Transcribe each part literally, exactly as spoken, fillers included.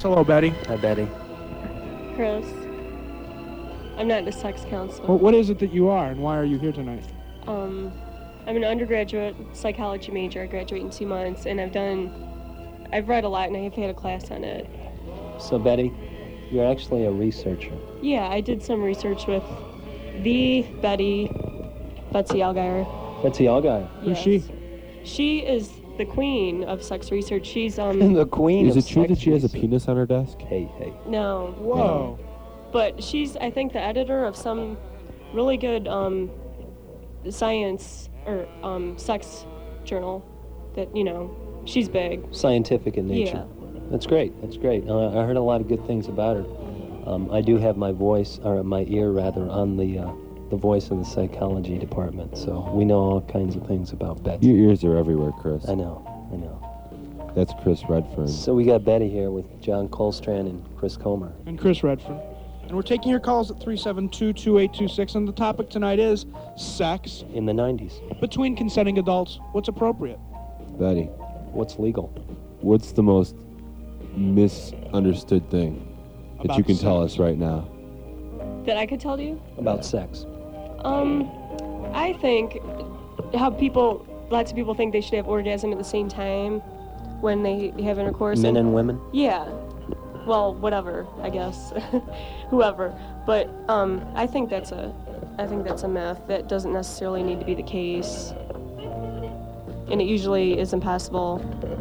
Hello, Betty. Hi, Betty. Chris, I'm not a sex counselor. Well, what is it that you are, and why are you here tonight? Um, I'm an undergraduate psychology major. I graduate in two months, and I've done, I've read a lot, and I've had a class on it. So, Betty, you're actually a researcher. Yeah, I did some research with the Betty, Betsy Allgaier. Betsy Allgaier. Who's Yes. she? She is the queen of sex research. She's, um... the queen Is of it true sex that she has a research. penis on her desk? Hey, hey. No. Whoa. But she's, I think, the editor of some really good, um, science, or, um, sex journal that, you know, she's big. Scientific in nature. Yeah. That's great. That's great. Uh, I heard a lot of good things about her. Um, I do have my voice, or my ear rather, on the uh, the voice of the psychology department, so we know all kinds of things about Betsy. Your ears are everywhere, Chris. I know, I know. That's Chris Redfern. So we got Betty here with John Colstrand and Chris Comer. And Chris Redfern. And we're taking your calls at three seven two, two eight two six, and the topic tonight is sex. In the nineties. Between consenting adults, what's appropriate? Betty, What's legal? what's the most misunderstood thing that About you can tell sex. us right now? That I could tell you? About sex. Um, I think how people, lots of people think they should have orgasm at the same time when they have intercourse. Men and women? Yeah. Well, whatever, I guess. Whoever. But um, I think that's a, I think that's a myth. That doesn't necessarily need to be the case. And it usually is impossible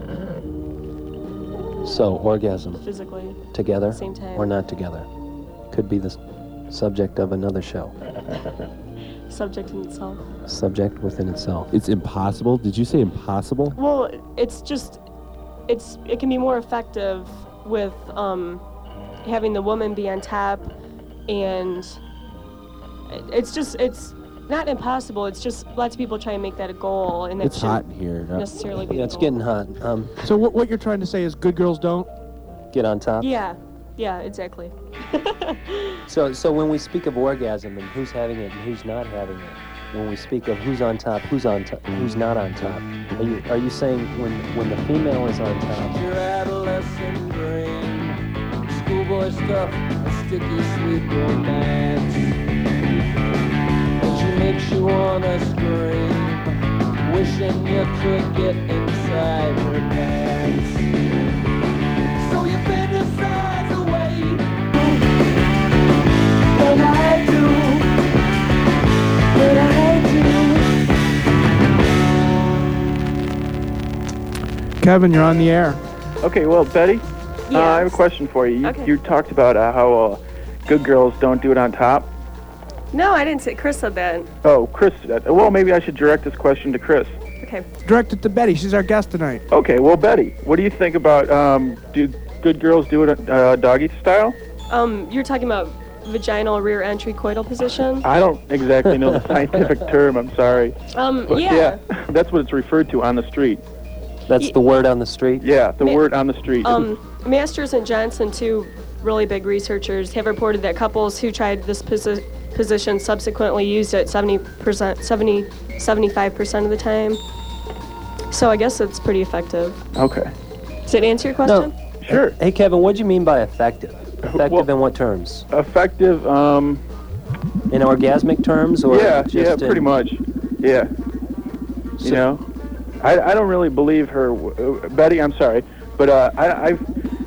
So, orgasm. physically Together at the same time. or not together? Could be the s- subject of another show. Subject in itself. Subject within itself. It's impossible? Did you say impossible? Well, it's just, it's it can be more effective with um, having the woman be on top, and it- it's just it's not impossible. It's just lots of people try and make that a goal, and that It's hot shouldn't in here. Uh, necessarily be. Yeah, the it's goal. getting hot. Um, So what, what you're trying to say is good girls don't? get on top. Yeah, yeah, exactly. So, so when we speak of orgasm and who's having it and who's not having it, when we speak of who's on top, who's on top, and who's not on top, are you are you saying when when the female is on top? Your adolescent brain, schoolboy stuff, a sticky sweet romance, which makes you wanna scream, wishing you could get inside her pants. So you fantasize away, and I do, and I do. Kevin, you're on the air. Okay, well, Betty, uh, I have a Yes. question for you. You, Okay. you talked about uh, how uh, good girls don't do it on top. No, I didn't say. Chris said that. Oh, Chris, uh, well, maybe I should direct this question to Chris. Okay. Direct it to Betty. She's our guest tonight. Okay, well, Betty, what do you think about, um, do good girls do it uh, doggy style? Um, you're talking about vaginal rear entry coital position. I don't exactly know the scientific term, I'm sorry. Um, But yeah. that's what it's referred to on the street. That's the word on the street. Yeah, the Ma- word on the street. Um, Masters and Johnson, two really big researchers, have reported that couples who tried this posi- position subsequently used it seventy percent, seventy, seventy-five percent of the time. So I guess it's pretty effective. Okay. Does it answer your question? Sure. Hey, Kevin, what do you mean by effective? Effective Well- in what terms? Effective, um, In orgasmic terms, or yeah, just yeah, in- pretty much. Yeah. You So- know, I, I don't really believe her, uh, Betty. I'm sorry, but uh, I, I've,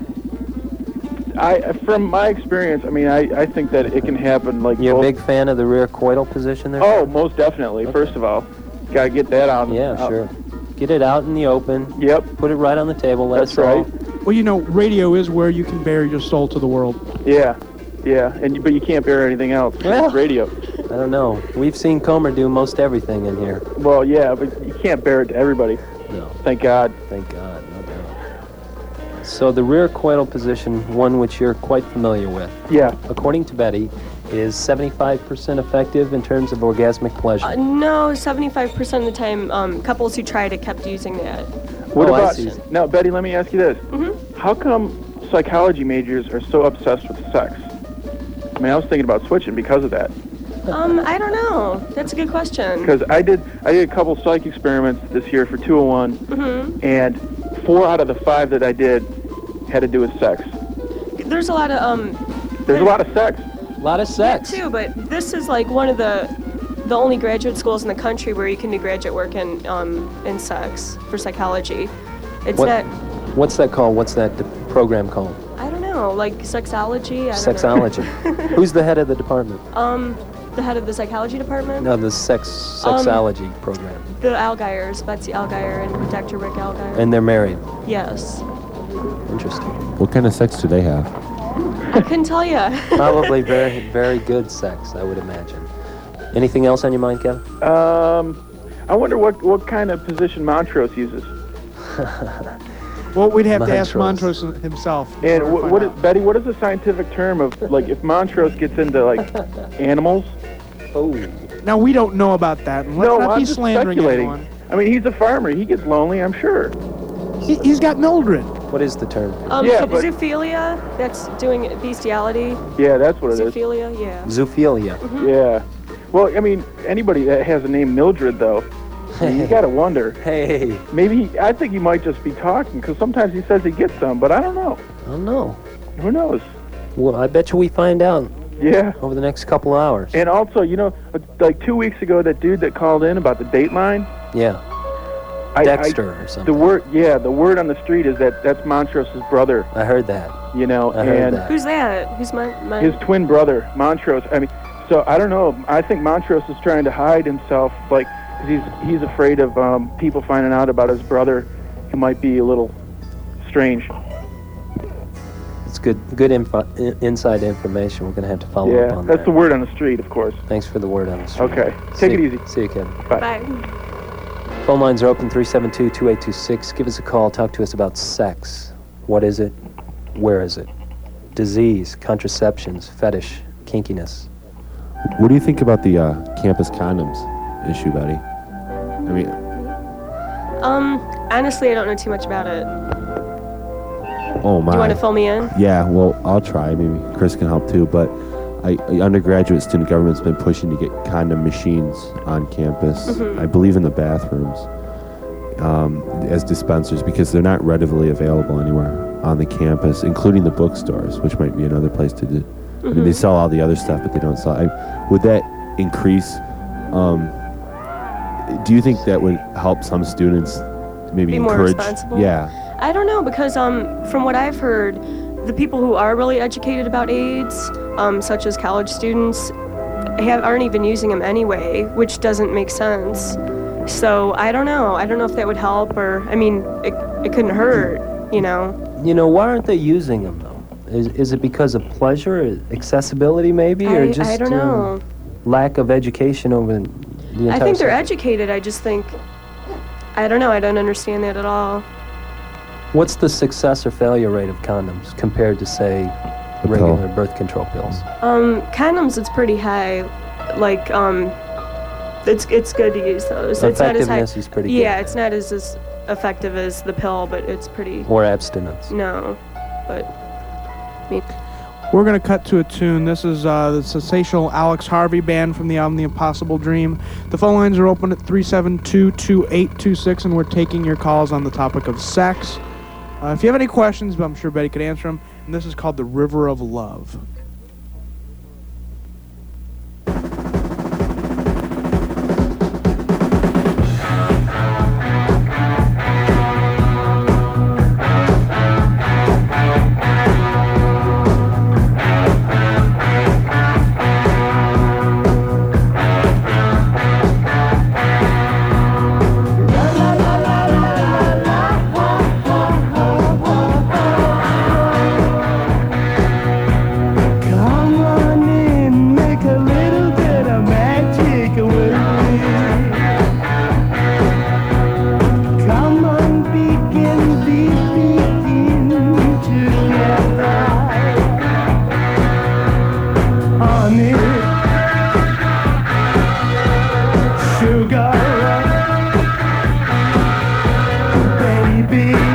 I from my experience, I mean, I, I think that it can happen like. You're a both- big fan of the rear coital position there? Oh, most definitely. First of all, gotta get that out. Yeah, out. sure. Get it out in the open. Yep, Put it right on the table. Let that's us all- right. Well, you know, radio is where you can bare your soul to the world. Yeah, yeah, and you- but you can't bear anything else. Well- It's radio. I don't know. We've seen Comer do most everything in here. Well, yeah, but you can't bear it to everybody. No, Thank God. thank God, no doubt. So the rear coital position, one which you're quite familiar with, Yeah. according to Betty, is seventy-five percent effective in terms of orgasmic pleasure. Uh, no, seventy-five percent of the time, um, couples who tried it kept using that. What Oh, I about see. now, Betty? Let me ask you this: Mm-hmm. How come psychology majors are so obsessed with sex? I mean, I was thinking about switching because of that. Um, I don't know. That's a good question. Because I did, I did a couple psych experiments this year for two oh one, Mm-hmm. and four out of the five that I did had to do with sex. there's a lot of um. There's a lot of sex. A lot of sex. Too, but this is like one of the the only graduate schools in the country where you can do graduate work in um in sex for psychology. It's What, not. what's that called? What's that de- program called? I don't know, like sexology. I don't Sexology. Who's the head of the department? Know. Um, the head of the psychology department. No, the sex sexology program. The Algeiers, Betsy Algeier and Doctor Rick Algeier. And they're married. Yes. Interesting. What kind of sex do they have? I couldn't tell you. Probably very, very good sex, I would imagine. Anything else on your mind, Kevin? Um, I wonder what what kind of position Montrose uses. Well, we'd have to ask Montrose. Montrose himself. And before we what, find what is, out. Betty, what is the scientific term of, like, if Montrose gets into, like, animals? Oh. Now, we don't know about that. And let's No, not I'm be just slandering speculating. anyone. I mean, he's a farmer. He gets lonely, I'm sure. He, he's got Mildred. What is the term? Um, Yeah, but- zoophilia. That's doing bestiality. Yeah, that's what it is. Zoophilia. Yeah. Zoophilia. Yeah. Well, I mean, anybody that has the name Mildred, though, you gotta wonder. Hey, Maybe he, I think he might just be talking, because sometimes he says he gets some, but I don't know. I don't know. Who knows? Well, I bet you we find out Yeah. over the next couple of hours. And also, you know, like two weeks ago, that dude that called in about the Dateline. Yeah. I, Dexter or I, something. The word, yeah, the word on the street is that that's Montrose's brother. I heard that. You know, I heard and that. Who's that? Who's my my? his twin brother, Montrose. I mean, so I don't know. I think Montrose is trying to hide himself, like, because he's he's afraid of um, people finding out about his brother, who might be a little strange. It's good good info, i- inside information. We're going to have to follow up Yeah, on that's that. the word on the street, of course. Thanks for the word on the street. Okay, See take it you- easy. See you, Kevin. Bye. Phone lines are open, three seven two, two eight two six. Give us a call. Talk to us about sex. What is it? Where is it? Disease, contraceptions, fetish, kinkiness. What do you think about the uh, campus condoms issue, Betty? I mean, Um, honestly, I don't know too much about it. oh my. Do you want to fill me in? Yeah, well, I'll try. Maybe Chris can help too. But I, I- undergraduate student government's been pushing to get condom machines on campus. Mhm. I believe in the bathrooms um, as dispensers because they're not readily available anywhere on the campus, including the bookstores, which might be another place to do. I mean, they sell all the other stuff, but they don't sell. I, would that increase? Um, do you think that would help some students maybe Be more encourage? responsible? Yeah. I don't know because um, from what I've heard, the people who are really educated about AIDS, um, such as college students, have, aren't even using them anyway, which doesn't make sense. So I don't know. I don't know if that would help or, I mean, it, it couldn't hurt, you know. You know, why aren't they using them, though? Is, is it because of pleasure, accessibility, maybe, or I, just I don't uh, know. lack of education over the entire I think they're subject? educated. I just think, I don't know. I don't understand that at all. What's the success or failure rate of condoms compared to, say, The regular pill. birth control pills? Um, condoms, it's pretty high. Like, um, it's it's good to use those. It's not as high. Effectiveness is pretty good. Yeah, it's not as, as effective as the pill, but it's pretty. Or abstinence. No, but. We're going to cut to a tune. This is uh, the sensational Alex Harvey band from the album The Impossible Dream. The phone lines are open at three seven two, two eight two six, and we're taking your calls on the topic of sex. Uh, if you have any questions, but I'm sure Betty could answer them, and this is called The River of Love. Come on in, make a little bit of magic with me. Come on, begin, we begin together. Honey, sugar, baby.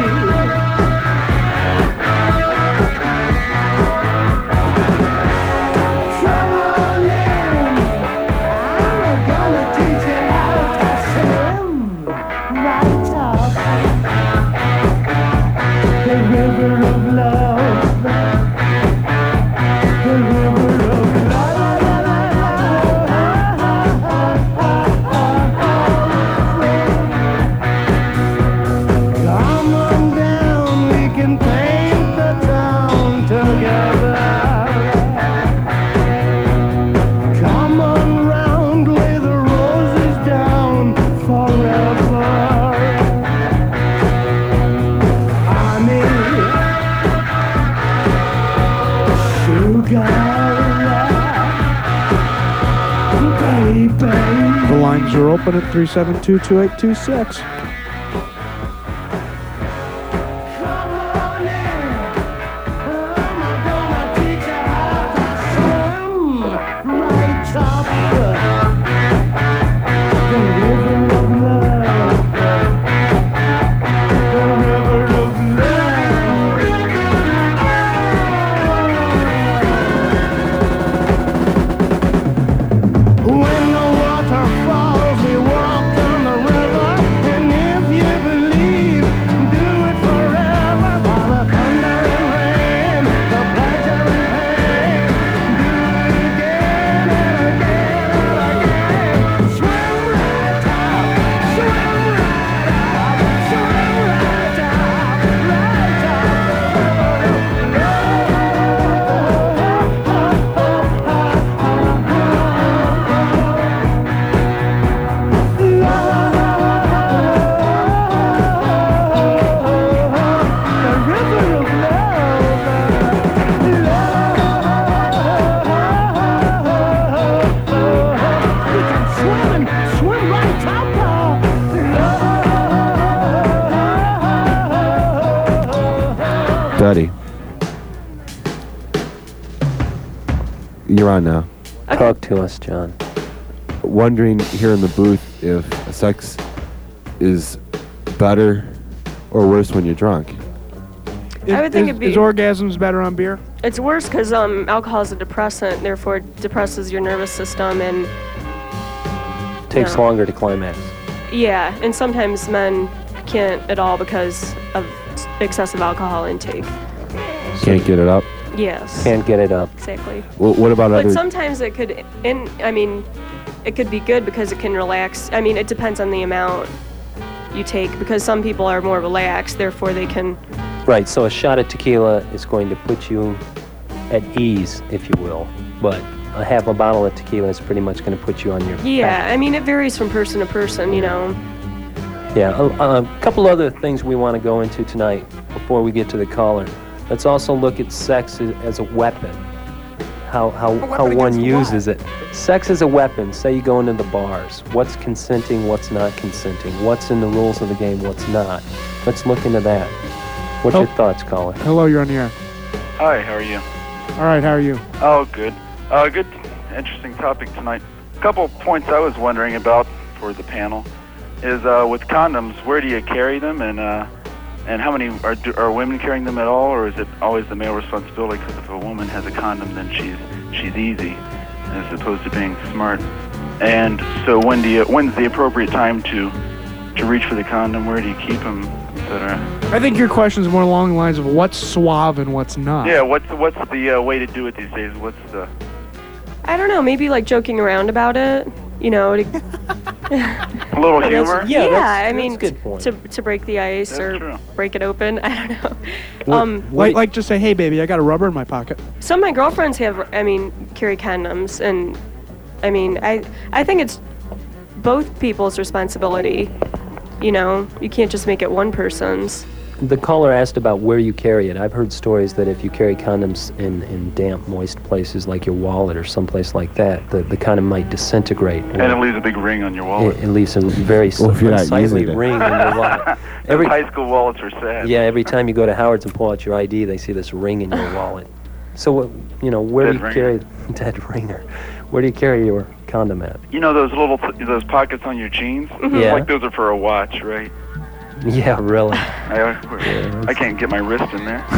Come on in, I'm gonna teach you how to swim right up the river of love. open at three seven two, two eight two six. Duddy. You're on now. Okay. Talk to us, John. Wondering here in the booth if sex is better or worse when you're drunk. I would think is, it'd be- is orgasms better on beer? It's worse because um, alcohol is a depressant, therefore it depresses your nervous system, and Takes Yeah. longer to climax. yeah, and sometimes men can't at all because of excessive alcohol intake. Can't get it up. Yes, Can't get it up. exactly. Well, what about But other? sometimes it could, in I mean, it could be good because it can relax. I mean, it depends on the amount you take because some people are more relaxed, therefore they can. Right, so a shot of tequila is going to put you at ease, if you will. But a half a bottle of tequila is pretty much going to put you on your Yeah, I mean, it varies from person to person, you know. Yeah, a, a couple other things we want to go into tonight before we get to the caller. Let's also look at sex as, as a weapon. How how, how one uses it. Sex as a weapon. Say you go into the bars. What's consenting, what's not consenting? What's in the rules of the game, what's not? Let's look into that. What's Oh. your thoughts, caller? Hello, you're on the air. Hi, how are you? All right, how are you? Oh, good. Uh, good, interesting topic tonight. A couple points I was wondering about for the panel is uh, with condoms, where do you carry them, and uh, and how many are do, are women carrying them at all, or is it always the male responsibility? Because if a woman has a condom, then she's she's easy, as opposed to being smart. And so when do you when's the appropriate time to to reach for the condom? Where do you keep them, et cetera? I think your question is more along the lines of what's suave and what's not. Yeah, what's what's the uh, way to do it these days? What's the I don't know, maybe like joking around about it, you know, to, a little humor? Yeah, yeah, that's- I mean, that's a good point. to to break the ice That's or true. break it open. I don't know. What- Um, what- Like, like just say, hey, baby, I got a rubber in my pocket. some of my girlfriends have, I mean, carry condoms, and I mean, I I think it's both people's responsibility. You know, you can't just make it one person's. The caller asked about where you carry it. I've heard stories that if you carry condoms in, in damp, moist places like your wallet or someplace like that, the, the condom might disintegrate. And it leaves a big ring on your wallet. It, it leaves a very Well, if you're not unsightly using it. ring in your wallet. Every, High school wallets are sad. yeah, every time you go to Howard's and pull out your I D, they see this ring in your wallet. So, what, you know, where Dead do you ringer. carry dead ringer? Where do you carry your condom at? You know those little those pockets on your jeans? Yeah. Like those are for a watch, right? Yeah, really. I, I can't get my wrist in there.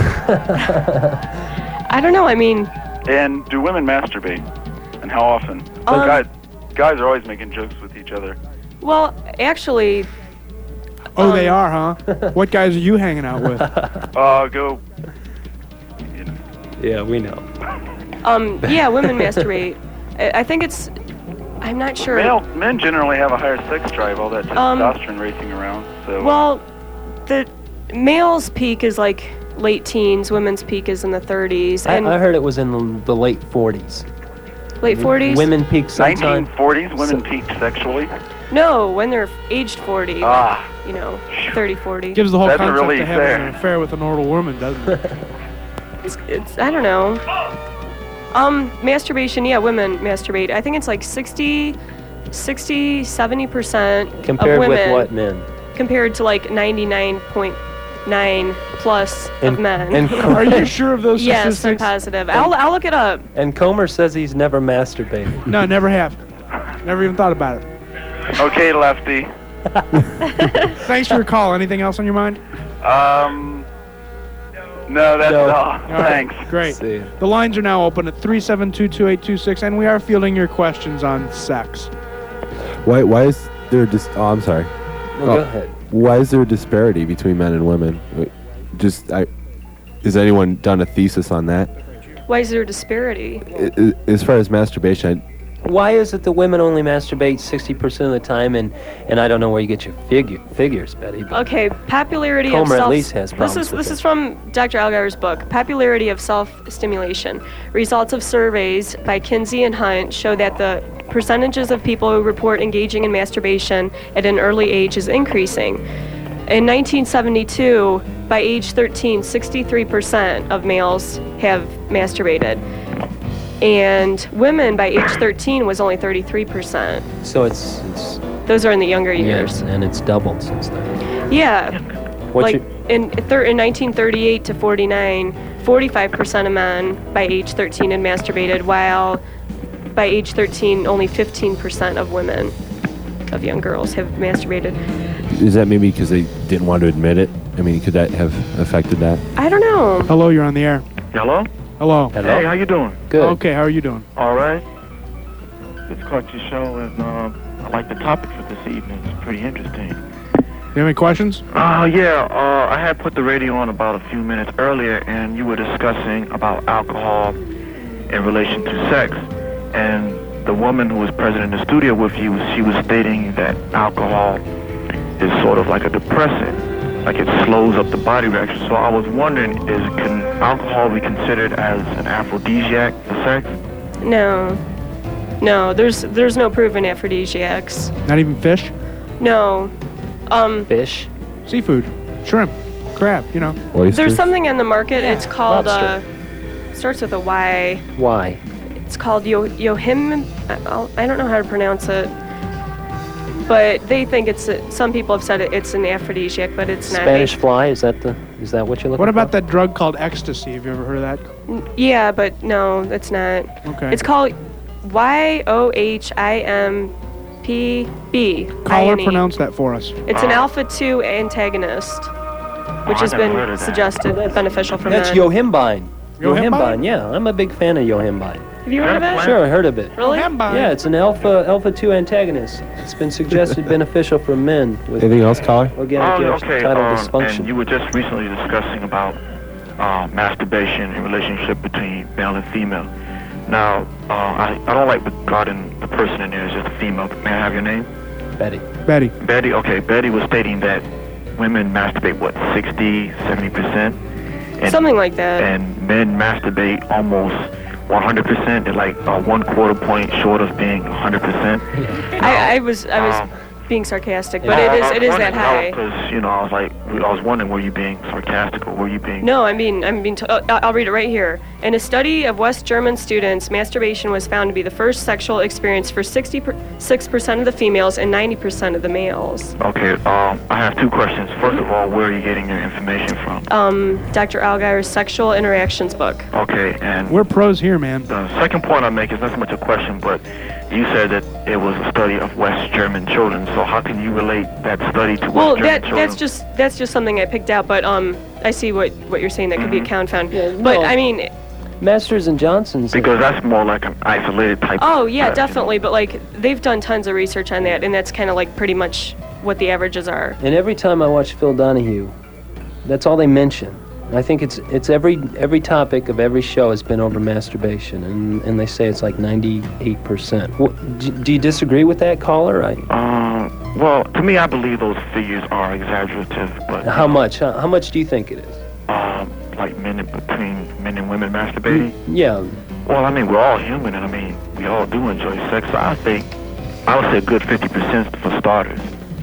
I don't know. I mean, And do women masturbate? And how often? Um, guys, guys are always making jokes with each other. well, actually, Oh, they Um, are, huh? What guys are you hanging out with? Uh, go. You know. Yeah, we know. um, yeah, women masturbate. I, I think it's. I'm not sure. Male, men generally have a higher sex drive, all that Um, testosterone racing around. So Well, the male's peak is like late teens. Women's peak is in the thirties I, and I heard it was in the, the late forties. late forties. Women peak sometime. nineteen forties, women So- peaked sexually. No, when they're aged forty. Ah. You know, thirty, forty. Gives the whole That's a concept relief of having there. an affair with an older woman, doesn't it? It's, it's I don't know. Um, masturbation. Yeah, women masturbate. I think it's like sixty sixty, seventy percent Compared of women. with what men? Compared to like ninety-nine point nine plus And- of men. and- Are you sure of those yes, I'm statistics? positive. I'll, I'll look it up. And Comer says he's never masturbated. No, never have. Never even thought about it. Okay, Lefty. Thanks for your call. Anything else on your mind? Um, no, that's No. all. All right, Thanks. Great. See. The lines are now open at three seven two, two eight two six, and we are fielding your questions on sex. Why? Why is there? Dis- oh, I'm sorry. No, Oh. go ahead. Why is there a disparity between men and women? Wait, Just, I. Has anyone done a thesis on that? Why is there a disparity? I- I- As far as masturbation, Why is it the women only masturbate sixty percent of the time, and, and I don't know where you get your figure, figures, Betty. But Okay, popularity of Comer at self. least has this problems is with this it. is from Doctor Allgaier's book, Popularity of Self-Stimulation. Results of surveys by Kinsey and Hunt show that the percentages of people who report engaging in masturbation at an early age is increasing. In nineteen seventy-two, by age thirteen, sixty-three percent of males have masturbated. And women by age thirteen was only thirty-three percent. So it's, it's Those are in the younger yes, years. and it's doubled since then. Yeah. What's like your, in, thir- in nineteen thirty-eight to forty-nine, forty-five percent of men by age thirteen had masturbated, while by age thirteen, only fifteen percent of women, of young girls, have masturbated. is that maybe because they didn't want to admit it? I mean, could that have affected that? I don't know. Hello, you're on the air. Hello? Hello. hello? Hey, how you doing? Good. Okay, how are you doing? All right. Just caught your show, and um, I like the topic for this evening. It's pretty interesting. You have any questions? Uh, yeah, uh, I had put the radio on about a few minutes earlier, and you were discussing about alcohol in relation to sex. And the woman who was present in the studio with you, she was stating that alcohol is sort of like a depressant, like it slows up the body reaction. So I was wondering, is can alcohol be considered as an aphrodisiac for sex? No. No, there's there's no proven aphrodisiacs. Not even fish? No. Um, Fish? Seafood? Shrimp? Crab? You know? Oysters? there's something in the market. It's called, uh, lobster. starts with a Y. Why? It's called Yo Yohim. I I don't know how to pronounce it, but they think it's. A, some people have said it, it's an aphrodisiac, but it's not. Spanish fly? Is that the? Is that what you're looking What about for? that drug called ecstasy? Have you ever heard of that? N- Yeah, but no, it's not. Okay. It's called Y O H I M P B. Caller, pronounce that for us. It's an alpha two antagonist, which I has never been heard of that. suggested beneficial for That's men. yohimbine. Yohimbine? Yohimbine, yeah. I'm a big fan of yohimbine. Have you heard of it? Sure, I heard of it. Really? Yohimbine. Yeah, it's an alpha alpha two antagonist. It's been suggested beneficial for men with Anything else, caller? organic Oh, okay. tidal Um, dysfunction. and you were just recently discussing about uh, masturbation and relationship between male and female. Now, uh, I, I don't like regarding the person in there as just a female. May I have your name? Betty. Betty. Betty. Okay, Betty was stating that women masturbate, what, sixty, seventy percent? And, Something like that. and men masturbate almost one hundred percent. They're like uh, one quarter point short of being one hundred percent. I, I was I was Um, being sarcastic, but Yeah. it is it is that high. Because, you know, I was like, I was wondering, were you being sarcastic or were you being... No, I mean, I'm being. T- uh, I'll read it right here. In a study of West German students, masturbation was found to be the first sexual experience for sixty-six percent of the females and ninety percent of the males. Okay, um, I have two questions. First of all, where are you getting your information from? Um, Doctor Allgaier's Sexual Interactions book. Okay, and We're pros here, man. the second point I make is not so much a question, but you said that it was a study of West German children. So how can you relate that study to West Well, German that children? that's just that's just something I picked out, but um, I see what what you're saying. That could be a confound. Yeah, But no. I mean, Masters and Johnson's. Because that's more like an isolated type. oh yeah, test, you know. definitely. But like they've done tons of research on that, and that's kind of like pretty much what the averages are. And every time I watch Phil Donahue, that's all they mention. I think it's it's every every topic of every show has been over masturbation, and, and they say it's like ninety-eight percent. What, do, do you disagree with that, caller? I, Um, well, to me, I believe those figures are exaggerative, but how much? How, how much do you think it is? um, like men and, between men and women masturbating. Yeah, Well, I mean, we're all human, and I mean, we all do enjoy sex. So I think I would say a good fifty percent for starters,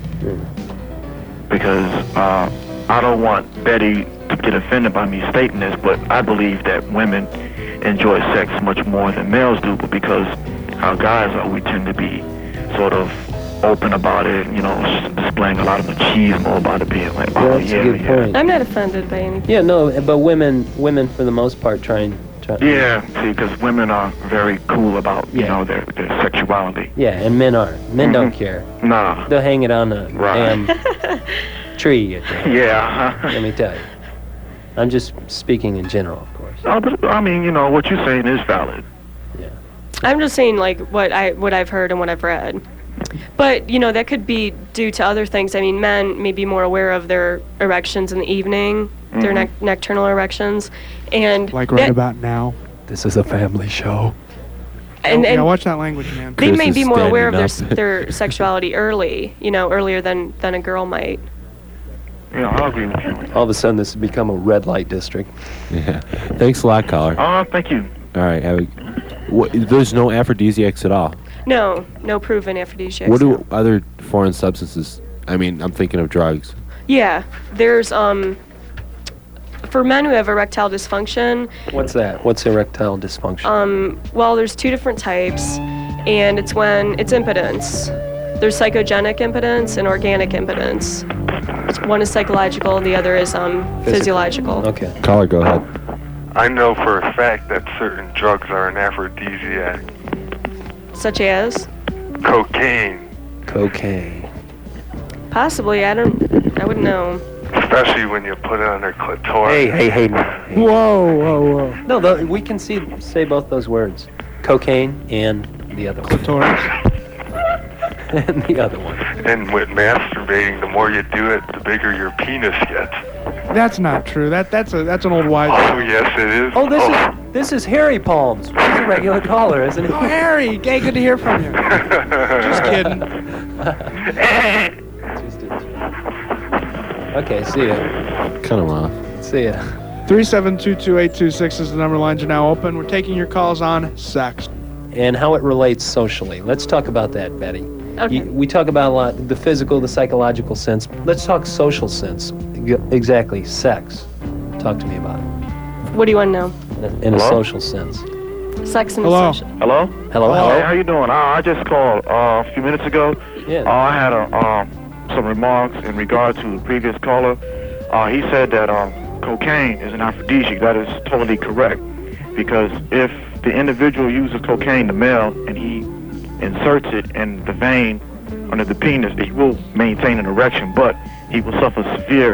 because uh, I don't want Betty to get offended by me stating this, but I believe that women enjoy sex much more than males do, but because how guys are, we tend to be sort of open about it, you know, s- displaying a lot of machismo about it, being like, Yeah, oh, that's yeah, a good yeah. point. I'm not offended by anything. Yeah, no, but women, women for the most part, try and try. Yeah, see, because women are very cool about, you Yeah. know, their, their sexuality. Yeah, and men are. Men don't Mhm. care. Nah. They'll hang it on a Right. damn tree. at the- Yeah. Let me tell you. I'm just speaking in general, of course. Oh, but, I mean, you know, what you're saying is valid. I'm just saying like what I what I've heard and what I've read. But you know that could be due to other things. I mean, men may be more aware of their erections in the evening, their Mhm. nec- nocturnal erections, and Like right that- about now. This is a family show. and, yeah, and watch that language, man. they Chris may is be more aware of their s- standing up. their sexuality early. You know, earlier than than a girl might. Yeah, I agree with you. All of a sudden, this has become a red light district. Yeah. Thanks a lot, caller. Uh, thank you. All right. Have a, what, there's no aphrodisiacs at all. No, no proven aphrodisiacs. What do no. other foreign substances? I mean, I'm thinking of drugs. Yeah, there's um. For men who have erectile dysfunction, What's that? What's erectile dysfunction? Um, well, there's two different types, and it's when it's impotence. There's psychogenic impotence and organic impotence. One is psychological, the other is um, physiological. Okay. Caller, go ahead. I know for a fact that certain drugs are an aphrodisiac. Such as? Cocaine, Cocaine. Possibly, I don't, I wouldn't know. especially when you put it on their clitoris. Hey, hey, hey. Whoa, whoa, whoa. No, the, we can see say both those words. Cocaine and the other one. Clitoris. And the other one. And with masturbating, the more you do it, the bigger your penis gets. That's not true. That that's a that's an old wise. Oh, yes, it is. Oh, this is this is Harry Palms. He's a regular caller, isn't he? Oh, Harry, gay, good to hear from you. Just kidding. Okay, see ya. Cut him off. See ya. three seven two, two eight two six is the number. Lines are now open. We're taking your calls on sex. And how it relates socially. Let's talk about that, Betty. Okay. You, we talk about a lot the physical, the psychological sense. Let's talk social sense. G- Exactly, sex. Talk to me about it. What do you want to know? In a, in a Hello? social sense. Sex and Hello. social. Hello? Hello, Hey, hello. how you doing? Uh, I just called uh, a few minutes ago. Yeah. Uh, I had a, um, some remarks in regard to the previous caller. Uh, he said that um, cocaine is an aphrodisiac. That is totally correct. Because if the individual uses cocaine, the male, and he inserts it in the vein under the penis, he will maintain an erection, but he will suffer severe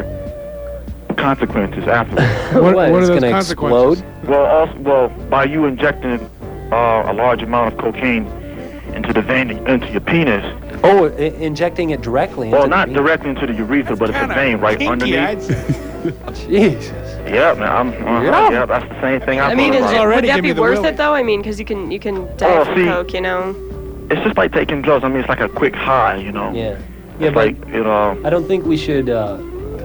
consequences afterwards. What- what are it's those gonna consequences? explode? Well, also, well, by you injecting uh, a large amount of cocaine into the vein, into your penis. Oh, I- injecting it directly into Well, the not penis. directly into the urethra, but it's a vein right Kinky, I'd underneath. say. Jesus. Yeah, man. I'm, uh, Yeah. yeah. that's the same thing I, I mean, thought is about. it, already would that give me be the worth willy. it though? I mean, because you can you can die Oh, from see. coke, you know. It's just like taking drugs. I mean, it's like a quick high, you know. Yeah. Yeah, It's but like, you know. I don't think we should uh,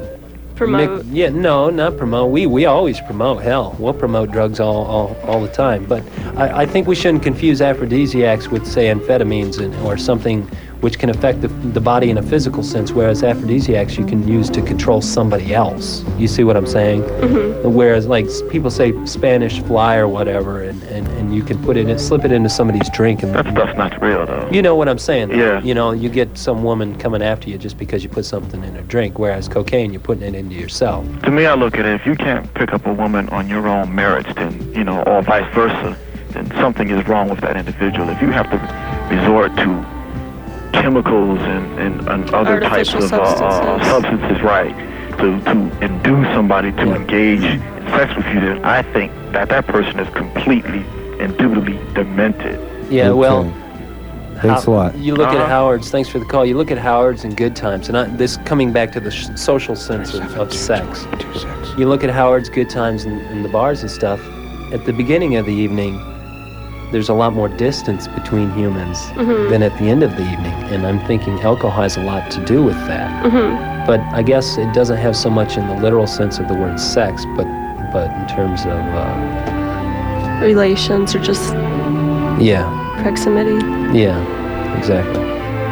Promote. Mick- yeah, no, not promote. We we always promote. Hell, we'll promote drugs all, all, all the time. But I, I think we shouldn't confuse aphrodisiacs with, say, amphetamines and, or something which can affect the, the body in a physical sense, whereas aphrodisiacs you can use to control somebody else. You see what I'm saying? Mm-hmm. Whereas, like, s- people say Spanish fly or whatever, and, and, and you can put it in, slip it into somebody's drink, and That stuff's not real, though. you know what I'm saying? though. Yeah. You know, you get some woman coming after you just because you put something in her drink, whereas cocaine, you're putting it into yourself. To me, I look at it, if you can't pick up a woman on your own merits, then, you know, or vice versa, then something is wrong with that individual. If you have to resort to chemicals and, and, and other types Artificial of uh, uh, substances. substances, right, to, to induce somebody to Yeah. engage in sex with you, then I think that that person is completely, indubitably demented. Yeah, Okay. well, Thanks How- a lot. You look at Uh-huh. Howard's. Thanks for the call. You look at Howard's and Good Times, and I, this coming back to the sh- social sense of, of sex. You look at Howard's, Good Times, and, and the bars and stuff. At the beginning of the evening, there's a lot more distance between humans Mhm. than at the end of the evening, and I'm thinking alcohol has a lot to do with that. Mm-hmm. But I guess it doesn't have so much in the literal sense of the word sex, but but in terms of uh, Relations or just yeah, proximity. yeah, exactly.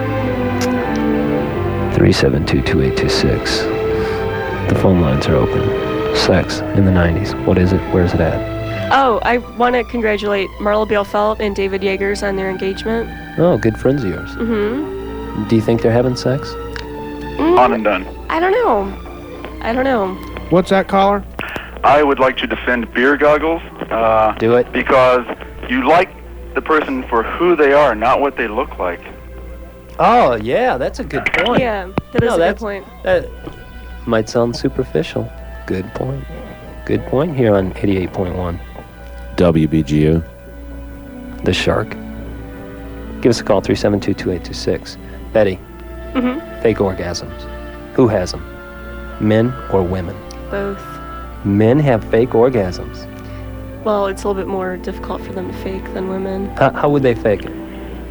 Three seven two two eight two six. The phone lines are open. Sex in the nineties. What is it? Where's it at? Oh, I want to congratulate Marla Bielfeldt and David Yeagers on their engagement. Oh, good friends of yours. Mm-hmm. Do you think they're having sex? On and done. I don't know. I don't know. What's that, caller? I would like to defend beer goggles. Uh, Do it. Because you like the person for who they are, not what they look like. Oh, yeah, that's a good point. Yeah, that is No, a good that's- point. That might sound superficial. Good point. Good point here on eighty-eight point one. W B G U. The Shark. Give us a call, three seven two, two eight two six. Betty, Mm-hmm. fake orgasms. Who has them? Men or women? Both. Men have fake orgasms. Well, it's a little bit more difficult for them to fake than women. How, how would they fake it?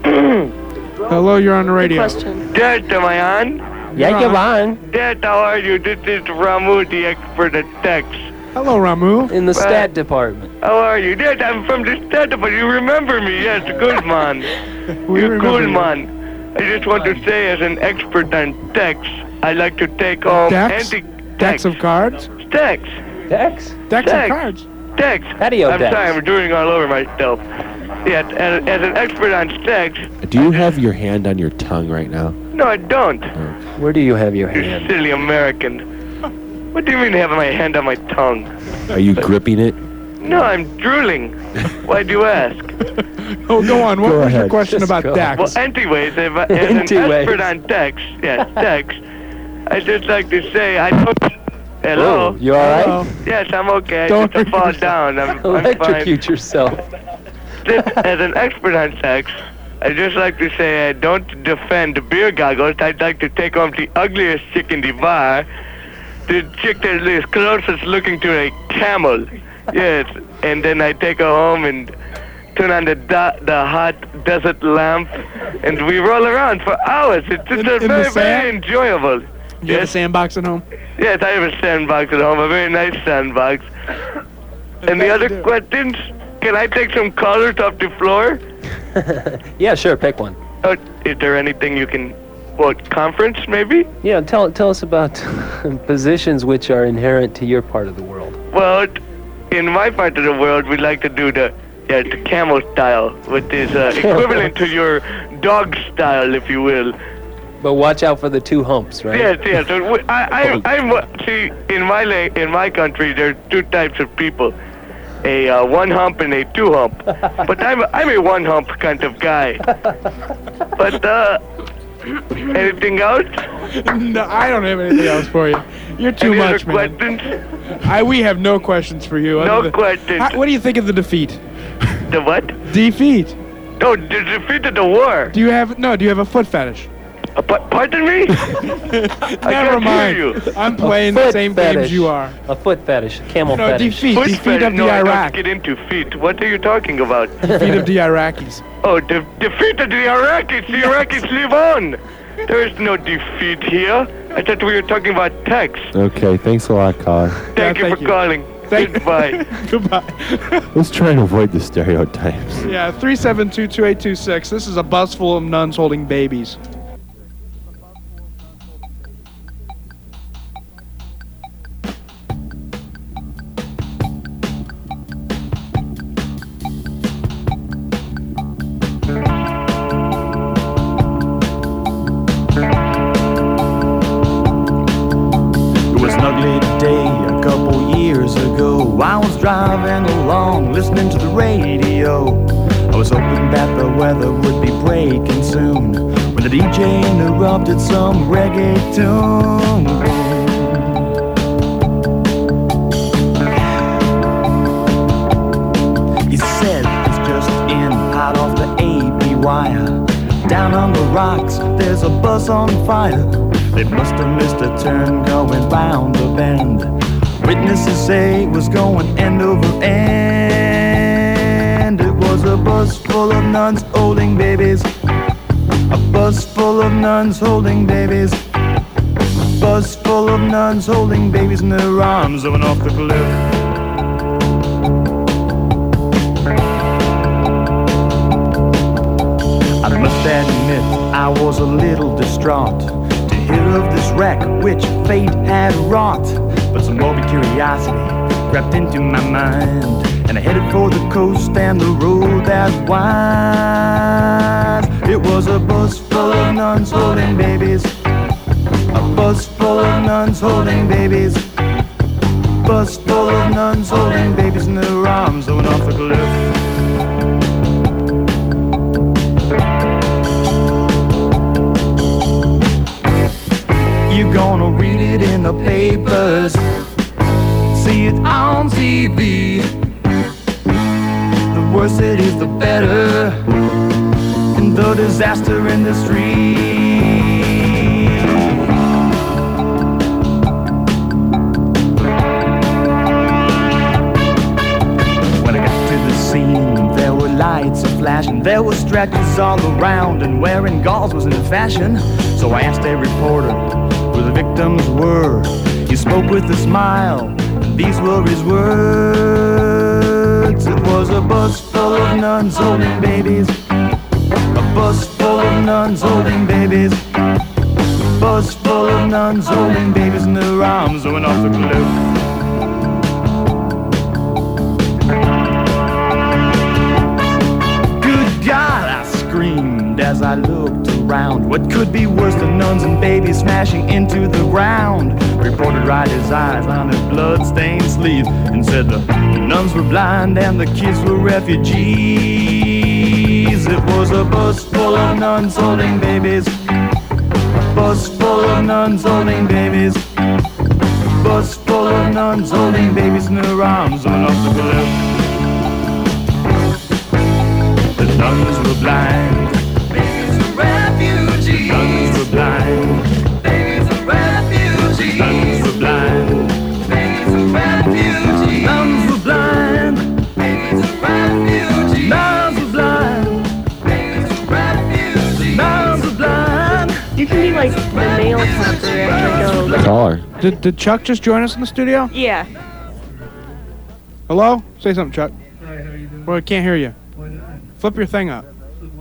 Hello, you're on the Good radio. question. Dad, am I on? Yeah, You're you're on. on. Dad, how are you? This is Ramu, the expert at text. Hello, Ramu. In the Well- stat department. How are you? Dad, I'm from the state, but you remember me. Yes, good man. We You're remember good you. man. I just want to say, as an expert on text, I like to take home Decks? anti Decks of cards? text. Dex? Decks Decks. of cards. Text. Patio I'm decks. sorry, I'm doing all over myself. Yeah, as, as an expert on text, Do you have your hand on your tongue right now? no, I don't. Where do you have your You hand? silly American. What do you mean have my hand on my tongue? Are you gripping it? No, I'm drooling. Why do you ask? Oh, go on. What Go was your ahead. question Just about go. Dax? Well, anyways, if I, as an Anyways. expert on text, yes, text, I just like to say I don't. Hello. Whoa, you all right? Hello. Yes, I'm okay. I Don't just hurt fall yourself. down. I'm, I'm fine. Electrocute yourself. Just as an expert on sex, I just like to say I don't defend beer goggles. I'd like to take home the ugliest chick in the bar, the chick that is closest looking to a camel. Yes, and then I take her home and turn on the do- the hot desert lamp, and we roll around for hours. It's just In- a in the very, very sand? enjoyable. You have a Yes, sandbox at home? yes, I have a sandbox at home, a very nice sandbox. And the bet other you do. questions, can I take some callers off the floor? Yeah, sure, pick one. Uh, is there anything you can, what, conference maybe? Yeah, tell tell us about positions which are inherent to your part of the world. Well, in my part of the world, we like to do the, yeah, the camel style, which is uh, equivalent to your dog style, if you will. But watch out for the two humps, right? Yes, yes. So we- I, I, I'm, uh, see, in my la- in my country, there are two types of people. A uh, one hump and a two hump. But I'm I'm a one hump kind of guy. But uh, anything else? No, I don't have anything else for you. You're too Any much, other man. questions? I, we have no questions for you. No other than- questions. How- what do you think of the defeat? The what? Defeat. No, the defeat of the war. Do you have no? Do you have a foot fetish? Uh, pa- pardon me? Never can't mind. hear you. I'm playing A the foot same fetish. games you are. A foot fetish, camel No, fetish. defeat. Foot defeat fetish? of the No, I Iraq. don't get into feet. What are you talking about? Defeat of the Iraqis. Oh, the defeat of the Iraqis. The Iraqis live on. There is no defeat here. I thought we were talking about text. Okay, thanks a lot, caller. Thank Yeah, you thank for you. calling. Thank Goodbye. Goodbye. Let's try and avoid the stereotypes. Yeah, three seven two, two eight two six. This is a bus full of nuns holding babies. It was an ugly day a couple years ago. I was driving along, listening to the radio. I was hoping that the weather would be breaking soon, when the D J interrupted some reggaeton. He said it's just in, hot off the A B wire. Down on the rocks, there's a bus on fire. They must have missed a turn going round the bend. Witnesses say it was going end over end. It was a bus full of nuns holding babies. A bus full of nuns holding babies. A bus full of nuns holding babies in their arms going off the cliff. I must admit I was a little distraught to hear of this wreck which fate had wrought. But some morbid curiosity crept into my mind, and I headed for the coast and the road that winds. It was a bus full of nuns holding babies, a bus full of nuns holding babies, bus full of nuns holding babies in their arms that went off the cliff. You're gonna read it in the papers, see it on T V. The worse it is, the better, and the disaster in the street. When I got to the scene, there were lights a-flashing, there were stretchers all around, and wearing gauze was in fashion. So I asked a reporter who the victims were. He spoke with a smile, and these were his words. It was a bus full of nuns holding babies, a bus full of nuns holding babies, bus full of nuns holding babies in their arms that went off the cliff. Good God, I screamed as I looked around. What could be worse than nuns and babies smashing into the ground? Reporter dried his eyes on his blood-stained sleeve and said the nuns were blind and the kids were refugees. It was a bus full of nuns holding babies, a bus full of nuns holding babies, bus full of nuns holding babies in their arms on off the cliff. The nuns were blind, babies were refugees. Nuns were blind, babies were refugees. Nuns were blind, babies were refugees. Nuns were blind, babies were refugees. Nuns were blind, babies were refugees. Nuns were blind. You can be like the male counselor and like go. Caller. Did, did Chuck just join us in the studio? Yeah. Hello? Say something, Chuck. Hi, how you doing? Well, I can't hear you. Why not? Flip your thing up.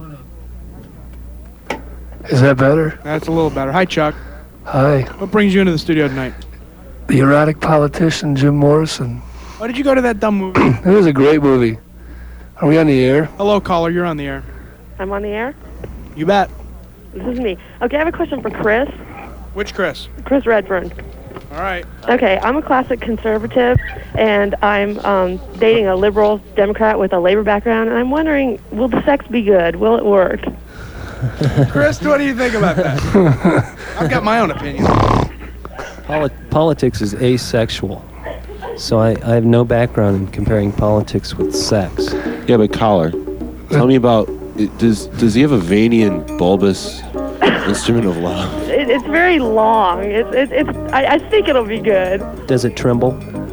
Is that better? That's a little better. Hi, Chuck. Hi. What brings you into the studio tonight? The erratic politician, Jim Morrison. Why did you go to that dumb movie? It was a great movie. Are we on the air? Hello, caller. You're on the air. I'm on the air? You bet. This is me. Okay, I have a question for Chris. Which Chris? Chris Redburn. All right. Okay, I'm a classic conservative, and I'm um, dating a liberal Democrat with a labor background, and I'm wondering, will the sex be good? Will it work? Chris, what do you think about that? I've got my own opinion. Poli- politics is asexual. So I, I have no background in comparing politics with sex. Yeah, but caller, tell me about, it, does does he have a veiny and bulbous instrument of love? It, it's very long. It's it's. it's I, I think it'll be good. Does it tremble?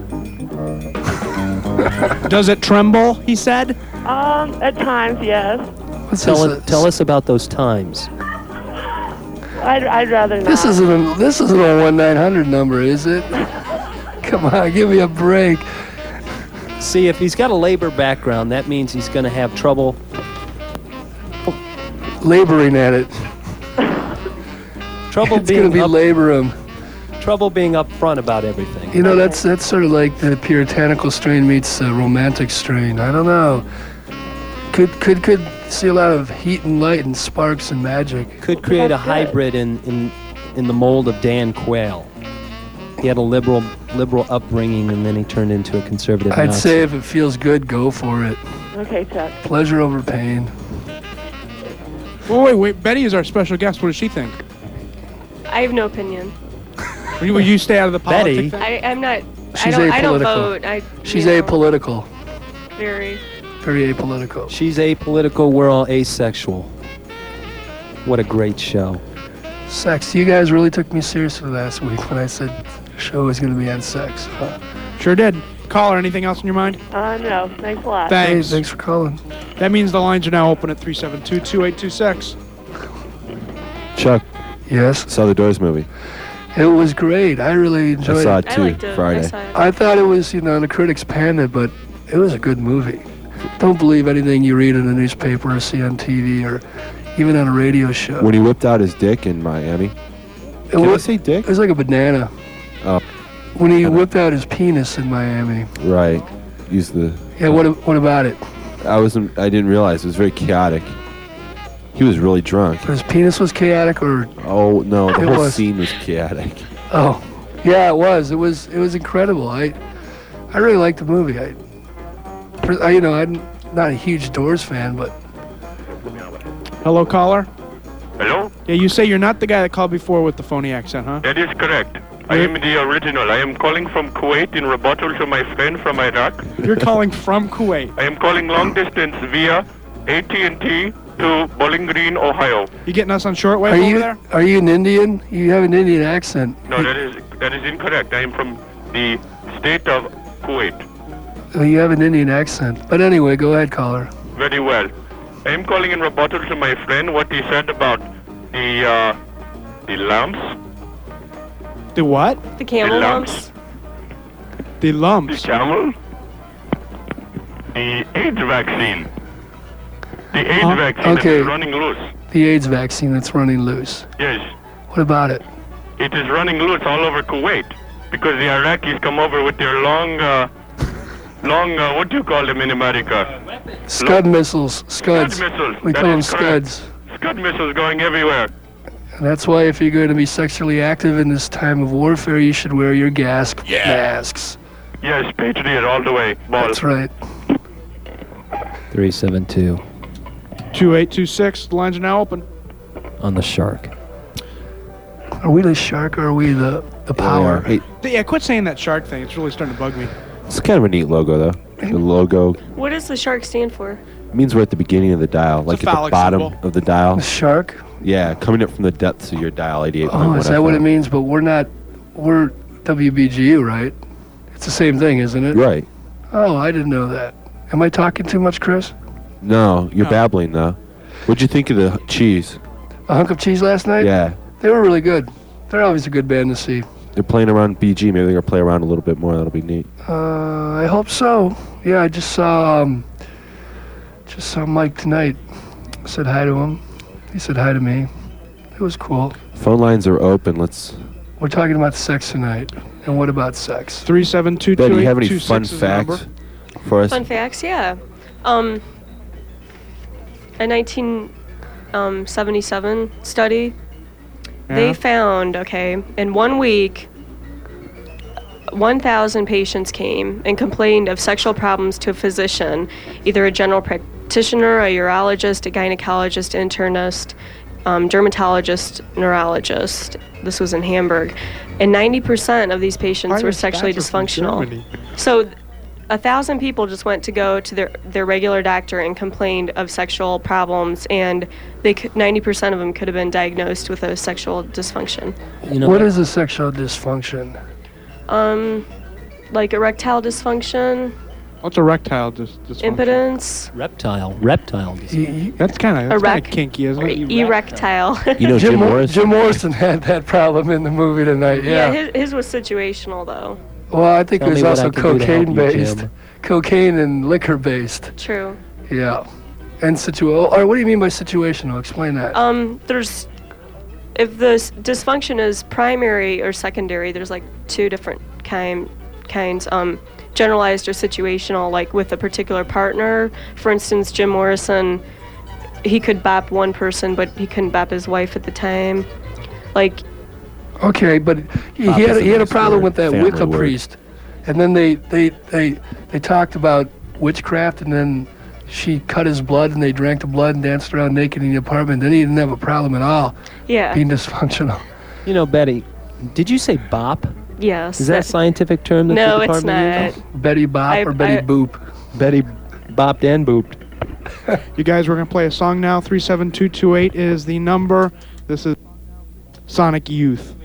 Does it tremble, he said? Um, at times, yes. Tell, it, tell us about those times. I'd I'd rather not. This isn't a, this isn't a one nine hundred number, is it? Come on, give me a break. See, if he's got a labor background, that means he's going to have trouble laboring at it. Trouble it's being gonna be up, laborum. Trouble being upfront about everything. You know, that's that's sort of like the puritanical strain meets the romantic strain. I don't know. Could could could see a lot of heat and light and sparks and magic. Could create a hybrid in, in in the mold of Dan Quayle. He had a liberal liberal upbringing, and then he turned into a conservative. I'd Nazi. say if it feels good, go for it. Okay, Chuck. Pleasure over pain. Well, wait, wait. Betty is our special guest. What does she think? I have no opinion. Will you, will you stay out of the politics? Betty? I, I'm not. She's I don't, I don't apolitical. vote. I, She's you know, apolitical. Very. Very apolitical. She's apolitical. We're all asexual. What a great show. Sex. You guys really took me seriously last week when I said the show was going to be on sex. Huh? Sure did. Caller, anything else in your mind? Uh, no. Thanks a lot. Thanks. Hey, thanks for calling. That means the lines are now open at three seven two, two eight two six. Chuck. Yes? Saw the Doors movie. It was great. I really enjoyed I saw it it. too, I liked it. Friday. I saw it. I thought it was, you know, the critics panned it, but it was a good movie. Don't believe anything you read in the newspaper or see on T V or even on a radio show. When he whipped out his dick in Miami. It Can I was, say dick? it was like a banana. Oh, When he whipped out his penis in Miami. right. Use the Yeah, what what about it? I wasn't. I didn't realize it was very chaotic. He was really drunk. His penis was chaotic, or Oh no, the It whole was. scene was chaotic. oh, yeah, it was. It was. It was incredible. I, I really liked the movie. I, for- I, you know, I'm not a huge Doors fan, but Hello, caller. Hello? Yeah, you say you're not the guy that called before with the phony accent, huh? That is correct. I am the original. I am calling from Kuwait in rebuttal to my friend from Iraq. You're calling from Kuwait. I am calling long distance via A T and T to Bowling Green, Ohio. You getting us on shortwave are over you there? are you an Indian? You have an Indian accent. No, that is that is incorrect. I am from the state of Kuwait. Uh, You have an Indian accent. But anyway, go ahead, caller. Very well. I am calling in rebuttal to my friend what he said about the uh, the lumps. The what? The camel The lumps. lumps. The lumps. The camel. The AIDS vaccine. The AIDS Huh? vaccine Okay. that is running loose. The AIDS vaccine that's running loose. Yes. What about it? It is running loose all over Kuwait because the Iraqis come over with their long, uh, long, uh, what do you call them in America? Scud missiles. Scuds. Scud missiles. We That call them is correct. scuds. Scud missiles going everywhere. And that's why if you're going to be sexually active in this time of warfare, you should wear your gas masks. Yes, Patriot all the way. Ball. That's right. three seven two two eight two six. The lines are now open. on the shark. Are we the shark or are we the, the power? Hey, Yeah, quit saying that shark thing. It's really starting to bug me. it's kind of a neat logo though. The logo What does the shark stand for? means we're at the beginning of the dial, like at the phallic bottom symbol. of the dial. The shark? Yeah, coming up from the depths of your dial, eighty-eight point one. Oh, is that what it means? But we're not, we're W B G U, right? It's the same thing, isn't it? Right. Oh, I didn't know that. Am I talking too much, Chris? No, you're No. babbling though. What'd you think of the cheese? A hunk of cheese last night? Yeah, They were really good. They're always a good band to see. they're playing around B G. Maybe they're gonna play around a little bit more. That'll be neat. Uh, I hope so. Yeah, I just saw, um, just saw Mike tonight. Said hi to him. He said hi to me. It was cool. Phone lines are open. Let's. We're talking about sex tonight. And what about sex? Three seven two Betty, two do you eight have any two fun six is the number. facts for us? Fun facts, yeah. Um, a nineteen seventy-seven study, Yeah. they found, okay, in one week, one thousand patients came and complained of sexual problems to a physician, either a general practitioner, a urologist, a gynecologist, internist, um, dermatologist, neurologist. This was in Hamburg. And ninety percent of these patients were Irish sexually guys are from dysfunctional. Germany. So a thousand people just went to go to their, their regular doctor and complained of sexual problems, and they could, ninety percent of them could have been diagnosed with a sexual dysfunction. You know, What is a sexual dysfunction? Um, like erectile dysfunction, What's erectile dis- dysfunction? impotence, reptile, reptile. Y- That's kind of that's kind Erect- of kinky, isn't or it? erectile. You know, Jim, Jim Mor- Morris. Jim Morrison had that problem in the movie tonight. yeah, Yeah. his, his was situational though. Well, I think Tell it was me what I also can do to help cocaine you, based. Jim. Cocaine and liquor based. True. Yeah. And situ. All right, what do you mean by situational? Explain that. Um, there's, if the s- dysfunction is primary or secondary, there's like two different kind kinds. Um, generalized or situational, like with a particular partner. For instance, Jim Morrison, he could bop one person, but he couldn't bop his wife at the time. Like, Okay, but he, Pop he had is a, a he had a nice problem word, with that family Wicca word. priest, and then they they they they talked about witchcraft, and then she cut his blood, and they drank the blood and danced around naked in the apartment. Then he didn't have a problem at all yeah, being dysfunctional. You know, Betty, did you say bop? yes. Is that a scientific term that no, the it's department not. uses? Betty Bop I- or Betty I- Boop? Betty bopped and booped. You guys, we're gonna play a song now. Three seven two two eight is the number. This is Sonic Youth.